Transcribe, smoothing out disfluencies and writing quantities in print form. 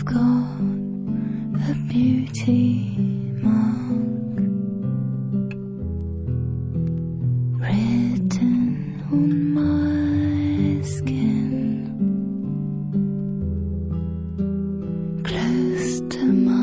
I've got a beauty mark written on my skin, close to my